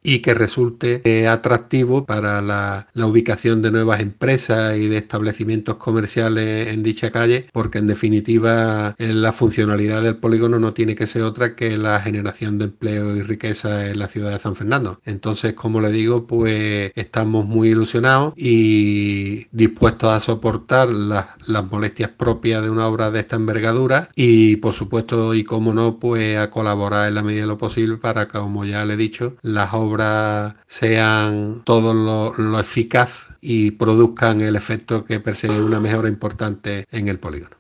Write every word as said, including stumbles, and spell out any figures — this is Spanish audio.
y que resulte eh, atractivo para la, la ubicación de nuevas empresas y de establecimientos comerciales en dicha calle, porque en definitiva eh, la funcionalidad del polígono no tiene que ser otra que la generación de empleo y riqueza en la ciudad de San Fernando. Entonces, como le digo, pues estamos muy ilusionados y dispuestos a soportar las, las molestias propias de una obra de esta envergadura y, por supuesto, y como no, pues a colaborar en la medida de lo posible para, como ya le he dicho, las obras sean todo lo, lo eficaz y produzcan el efecto que persigue una mejora importante en el polígono.